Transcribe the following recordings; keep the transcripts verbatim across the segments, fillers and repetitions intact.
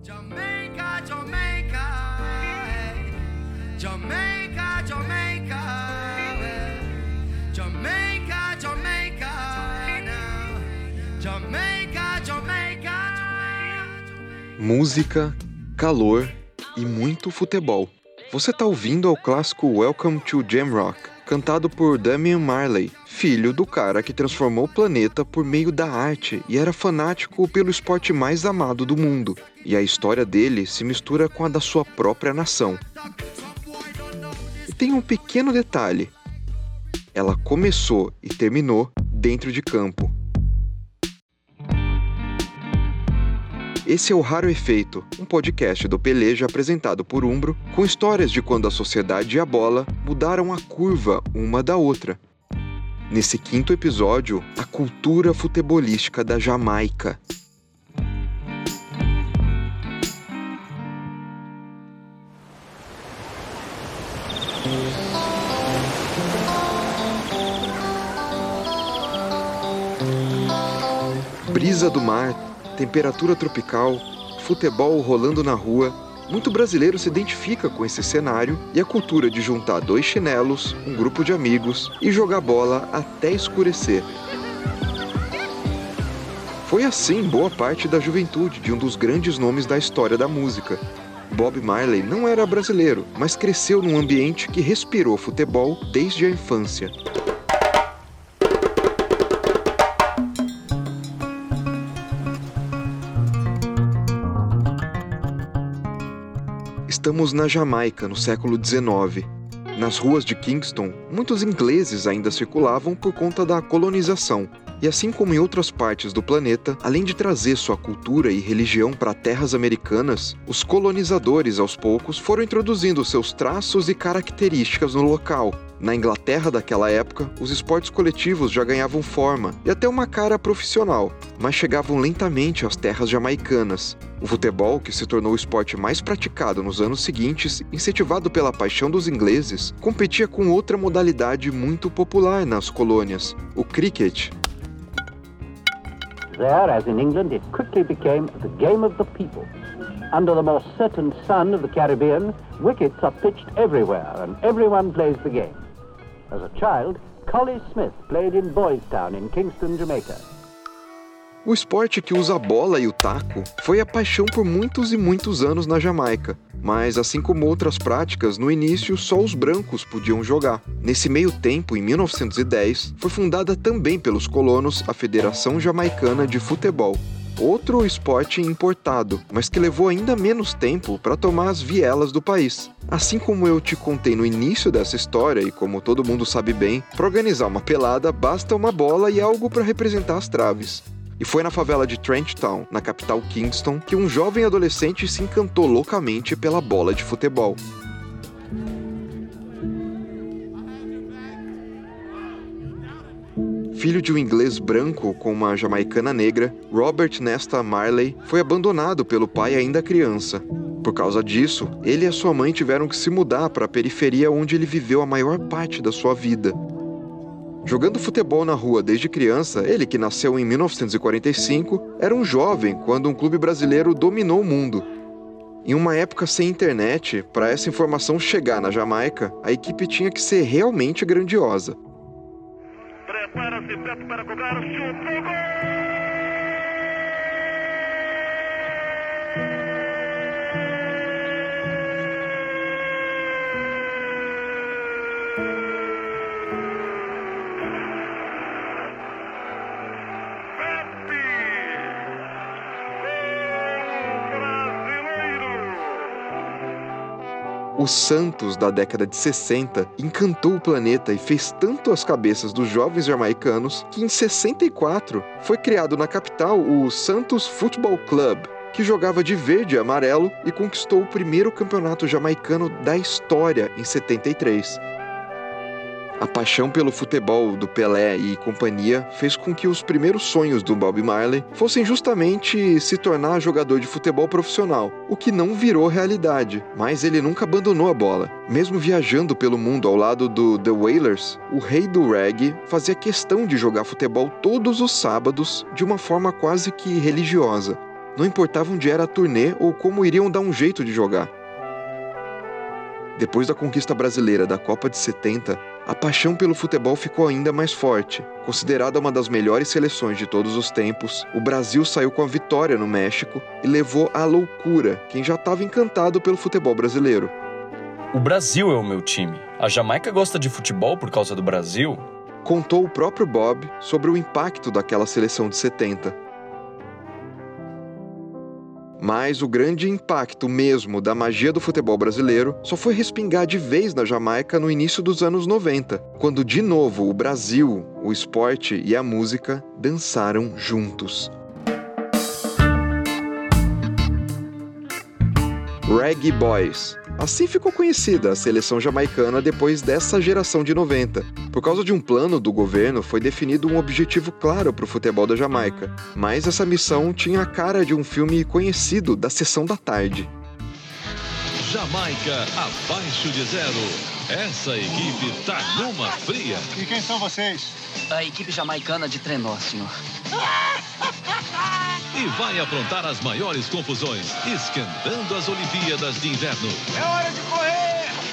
Jamaica, Jamaica, Jamaica, Jamaica, Jamaica, Jamaica, now. Jamaica, Jamaica. Música, calor e muito futebol. Você está ouvindo ao clássico Welcome to Jamrock, cantado por Damian Marley, filho do cara que transformou o planeta por meio da arte e era fanático pelo esporte mais amado do mundo. E a história dele se mistura com a da sua própria nação. E tem um pequeno detalhe: ela começou e terminou dentro de campo. Esse é o Raro Efeito, um podcast do Peleja apresentado por Umbro, com histórias de quando a sociedade e a bola mudaram a curva uma da outra. Nesse quinto episódio, a cultura futebolística da Jamaica. Brisa do mar, temperatura tropical, futebol rolando na rua, muito brasileiro se identifica com esse cenário e a cultura de juntar dois chinelos, um grupo de amigos e jogar bola até escurecer. Foi assim boa parte da juventude de um dos grandes nomes da história da música. Bob Marley não era brasileiro, mas cresceu num ambiente que respirou futebol desde a infância. Estamos na Jamaica, no século dezenove. Nas ruas de Kingston, muitos ingleses ainda circulavam por conta da colonização. E assim como em outras partes do planeta, além de trazer sua cultura e religião para terras americanas, os colonizadores, aos poucos, foram introduzindo seus traços e características no local. Na Inglaterra daquela época, os esportes coletivos já ganhavam forma e até uma cara profissional, mas chegavam lentamente às terras jamaicanas. O futebol, que se tornou o esporte mais praticado nos anos seguintes, incentivado pela paixão dos ingleses, competia com outra modalidade muito popular nas colônias, o cricket. There, as in England, it quickly became the game of the people. Under the more certain sun of the Caribbean, wickets are pitched everywhere and everyone plays the game. As a child, Collie Smith played in Boys Town in Kingston, Jamaica. O esporte que usa a bola e o taco foi a paixão por muitos e muitos anos na Jamaica. Mas, assim como outras práticas, no início só os brancos podiam jogar. Nesse meio tempo, em mil novecentos e dez, foi fundada também pelos colonos a Federação Jamaicana de Futebol. Outro esporte importado, mas que levou ainda menos tempo para tomar as vielas do país. Assim como eu te contei no início dessa história, e como todo mundo sabe bem, para organizar uma pelada basta uma bola e algo para representar as traves. E foi na favela de Trench Town, na capital Kingston, que um jovem adolescente se encantou loucamente pela bola de futebol. Filho de um inglês branco com uma jamaicana negra, Robert Nesta Marley foi abandonado pelo pai ainda criança. Por causa disso, ele e a sua mãe tiveram que se mudar para a periferia onde ele viveu a maior parte da sua vida. Jogando futebol na rua desde criança, ele, que nasceu em mil novecentos e quarenta e cinco, era um jovem quando um clube brasileiro dominou o mundo. Em uma época sem internet, para essa informação chegar na Jamaica, a equipe tinha que ser realmente grandiosa. Prepara-se, Beto, para cobrar o chute, gol! O Santos, da década de sessenta, encantou o planeta e fez tanto as cabeças dos jovens jamaicanos que em sessenta e quatro foi criado na capital o Santos Football Club, que jogava de verde e amarelo e conquistou o primeiro campeonato jamaicano da história em setenta e três. A paixão pelo futebol do Pelé e companhia fez com que os primeiros sonhos do Bob Marley fossem justamente se tornar jogador de futebol profissional, o que não virou realidade, mas ele nunca abandonou a bola. Mesmo viajando pelo mundo ao lado do The Wailers, o rei do reggae fazia questão de jogar futebol todos os sábados de uma forma quase que religiosa. não importava onde era a turnê ou como iriam dar um jeito de jogar. Depois da conquista brasileira da Copa de setenta, a paixão pelo futebol ficou ainda mais forte. Considerada uma das melhores seleções de todos os tempos, o Brasil saiu com a vitória no México e levou à loucura quem já estava encantado pelo futebol brasileiro. O Brasil é o meu time. A Jamaica gosta de futebol por causa do Brasil? Contou o próprio Bob sobre o impacto daquela seleção de setenta. Mas o grande impacto mesmo da magia do futebol brasileiro só foi respingar de vez na Jamaica no início dos anos noventa, quando de novo o Brasil, o esporte e a música dançaram juntos. Reggae Boys. Assim ficou conhecida a seleção jamaicana depois dessa geração de noventa. Por causa de um plano do governo, foi definido um objetivo claro para o futebol da Jamaica. Mas essa missão tinha a cara de um filme conhecido da Sessão da Tarde. Jamaica abaixo de zero. Essa equipe tá numa fria. E quem são vocês? A equipe jamaicana de trenó, senhor. E vai aprontar as maiores confusões, esquentando as Olimpíadas de Inverno. É hora de correr!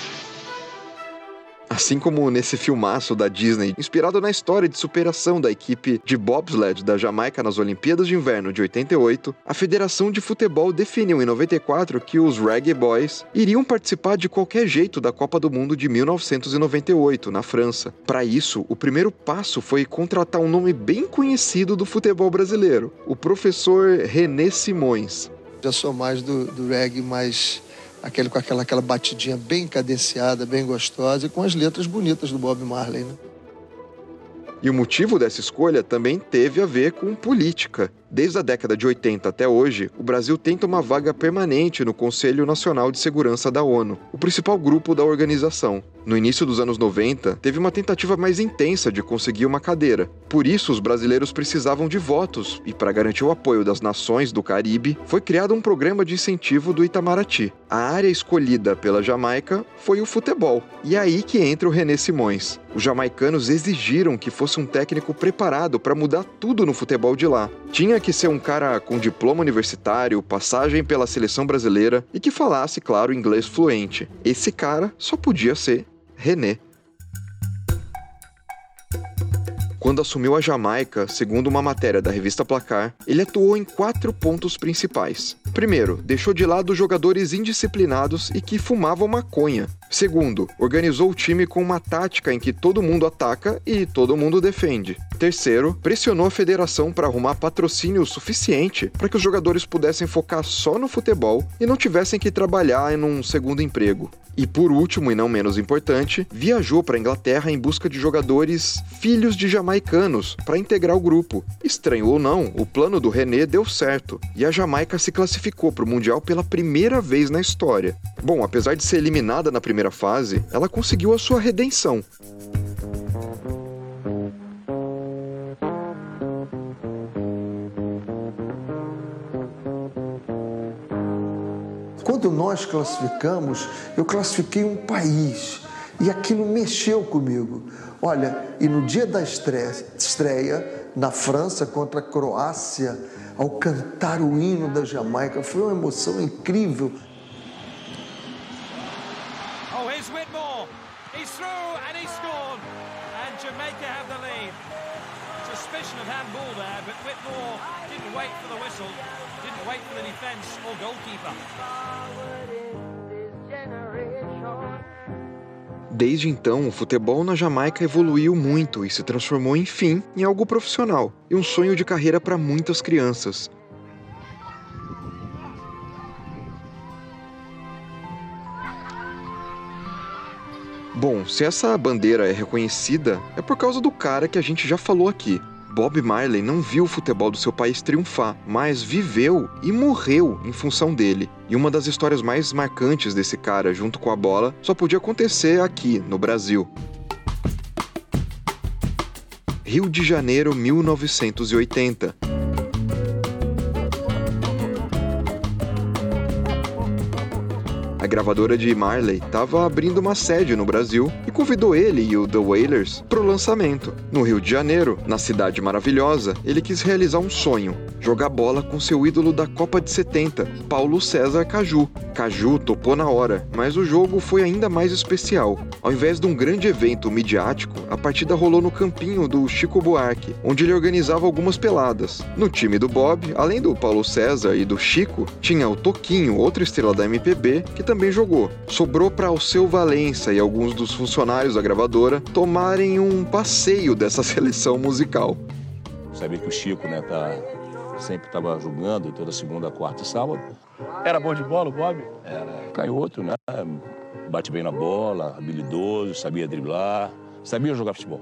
Assim como nesse filmaço da Disney, inspirado na história de superação da equipe de bobsled da Jamaica nas Olimpíadas de Inverno de oitenta e oito, a Federação de Futebol definiu em noventa e quatro que os Reggae Boys iriam participar de qualquer jeito da Copa do Mundo de mil novecentos e noventa e oito, na França. Para isso, o primeiro passo foi contratar um nome bem conhecido do futebol brasileiro, o professor René Simões. Já sou mais do, do reggae, mais aquele com aquela, aquela batidinha bem cadenciada, bem gostosa e com as letras bonitas do Bob Marley, né? E o motivo dessa escolha também teve a ver com política. Desde a década de oitenta até hoje, o Brasil tenta uma vaga permanente no Conselho Nacional de Segurança da ONU, o principal grupo da organização. No início dos anos noventa, teve uma tentativa mais intensa de conseguir uma cadeira. Por isso, os brasileiros precisavam de votos, e para garantir o apoio das nações do Caribe, foi criado um programa de incentivo do Itamaraty. A área escolhida pela Jamaica foi o futebol, e é aí que entra o René Simões. Os jamaicanos exigiram que fosse um técnico preparado para mudar tudo no futebol de lá. Tinha que ser um cara com diploma universitário, passagem pela seleção brasileira e que falasse, claro, inglês fluente. Esse cara só podia ser René. Quando assumiu a Jamaica, segundo uma matéria da revista Placar, ele atuou em quatro pontos principais. Primeiro, deixou de lado jogadores indisciplinados e que fumavam maconha. Segundo, organizou o time com uma tática em que todo mundo ataca e todo mundo defende. Terceiro, pressionou a federação para arrumar patrocínio suficiente para que os jogadores pudessem focar só no futebol e não tivessem que trabalhar em um segundo emprego. E por último, e não menos importante, viajou para a Inglaterra em busca de jogadores filhos de jamaicanos para integrar o grupo. Estranho ou não, o plano do René deu certo e a Jamaica se classificou para o Mundial pela primeira vez na história. Bom, apesar de ser eliminada na primeira fase, ela conseguiu a sua redenção. Quando nós classificamos, eu classifiquei um país e aquilo mexeu comigo. Olha, e no dia da estreia, estreia na França contra a Croácia, ao cantar o hino da Jamaica, foi uma emoção incrível. Oh, here's Whitmore. He's through and he scored. And Jamaica have the lead. Suspicion of handball there, but Whitmore didn't wait for the whistle. Didn't wait for the defense or goalkeeper. Desde então, o futebol na Jamaica evoluiu muito e se transformou, enfim, em algo profissional e um sonho de carreira para muitas crianças. Bom, se essa bandeira é reconhecida, é por causa do cara que a gente já falou aqui. Bob Marley não viu o futebol do seu país triunfar, mas viveu e morreu em função dele. E uma das histórias mais marcantes desse cara, junto com a bola, só podia acontecer aqui, no Brasil. Rio de Janeiro, mil novecentos e oitenta. A A gravadora de Marley estava abrindo uma sede no Brasil e convidou ele e o The Wailers para o lançamento. No Rio de Janeiro, na Cidade Maravilhosa, ele quis realizar um sonho: jogar bola com seu ídolo da Copa de setenta, Paulo César Caju. Caju topou na hora, mas o jogo foi ainda mais especial. Ao invés de um grande evento midiático, a partida rolou no campinho do Chico Buarque, onde ele organizava algumas peladas. No time do Bob, além do Paulo César e do Chico, tinha o Toquinho, outra estrela da M P B, que também jogou. Sobrou para Alceu Valença e alguns dos funcionários da gravadora tomarem um passeio dessa seleção musical. Sabia que o Chico, né, tá, sempre estava jogando, toda segunda, quarta e sábado. Era bom de bola o Bob? Era canhoto, né? Bate bem na bola, habilidoso, sabia driblar, sabia jogar futebol.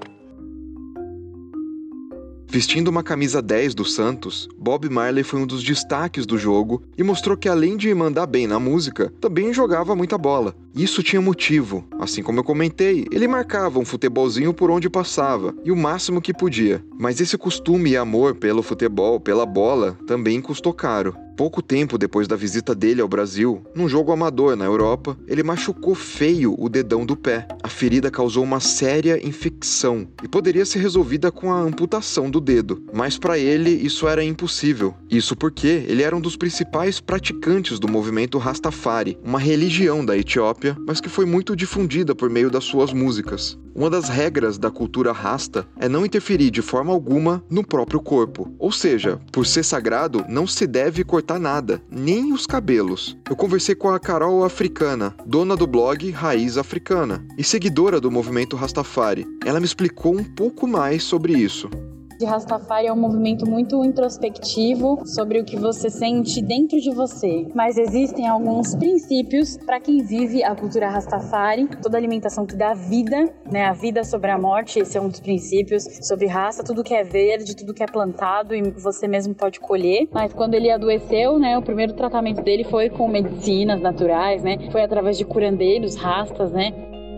Vestindo uma camisa dez do Santos, Bob Marley foi um dos destaques do jogo e mostrou que, além de mandar bem na música, também jogava muita bola. Isso tinha motivo. Assim como eu comentei, ele marcava um futebolzinho por onde passava, e o máximo que podia. Mas esse costume e amor pelo futebol, pela bola, também custou caro. Pouco tempo depois da visita dele ao Brasil, num jogo amador na Europa, ele machucou feio o dedão do pé. A ferida causou uma séria infecção e poderia ser resolvida com a amputação do dedo. Mas para ele isso era impossível. Isso porque ele era um dos principais praticantes do movimento Rastafari, uma religião da Etiópia, mas que foi muito difundida por meio das suas músicas. Uma das regras da cultura Rasta é não interferir de forma alguma no próprio corpo. Ou seja, por ser sagrado, não se deve cortar nada, nem os cabelos. Eu conversei com a Carol Africana, dona do blog Raiz Africana e seguidora do movimento Rastafari. Ela me explicou um pouco mais sobre isso. De Rastafari é um movimento muito introspectivo sobre o que você sente dentro de você. Mas existem alguns princípios para quem vive a cultura Rastafari. Toda alimentação que dá vida, né? A vida sobre a morte, esse é um dos princípios. Sobre raça, tudo que é verde, tudo que é plantado e você mesmo pode colher. Mas quando ele adoeceu, né? O primeiro tratamento dele foi com medicinas naturais, né? Foi através de curandeiros, rastas, né?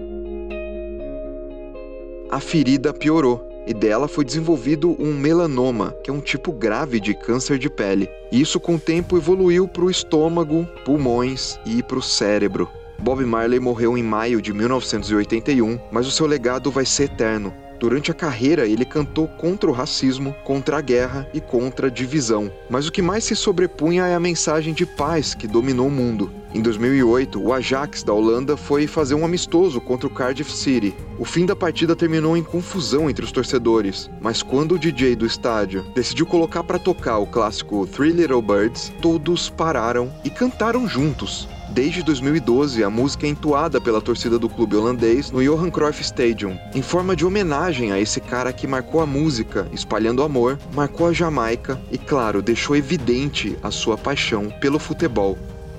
A ferida piorou. E dela foi desenvolvido um melanoma, que é um tipo grave de câncer de pele. E isso com o tempo evoluiu para o estômago, pulmões e para o cérebro. Bob Marley morreu em maio de mil novecentos e oitenta e um, mas o seu legado vai ser eterno. Durante a carreira, ele cantou contra o racismo, contra a guerra e contra a divisão. Mas o que mais se sobrepunha é a mensagem de paz que dominou o mundo. Em dois mil e oito, o Ajax da Holanda foi fazer um amistoso contra o Cardiff City. O fim da partida terminou em confusão entre os torcedores, mas quando o D J do estádio decidiu colocar para tocar o clássico Three Little Birds, todos pararam e cantaram juntos. Desde dois mil e doze, a música é entoada pela torcida do clube holandês no Johan Cruyff Stadium, em forma de homenagem a esse cara que marcou a música, espalhando amor, marcou a Jamaica e, claro, deixou evidente a sua paixão pelo futebol.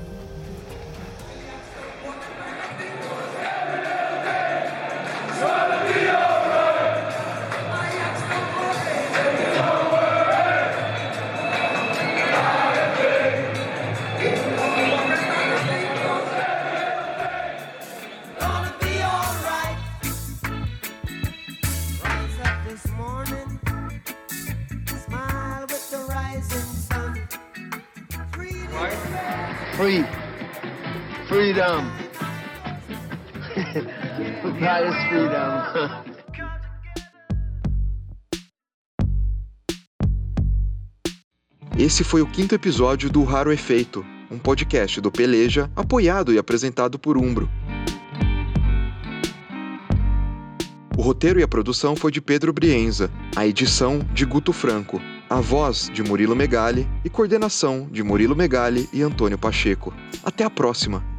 Free. Freedom. God is freedom. Esse foi o quinto episódio do Raro Efeito, um podcast do Peleja, apoiado e apresentado por Umbro. O roteiro e a produção foi de Pedro Brienza, a edição de Guto Franco, a voz de Murilo Megali e coordenação de Murilo Megali e Antônio Pacheco. Até a próxima!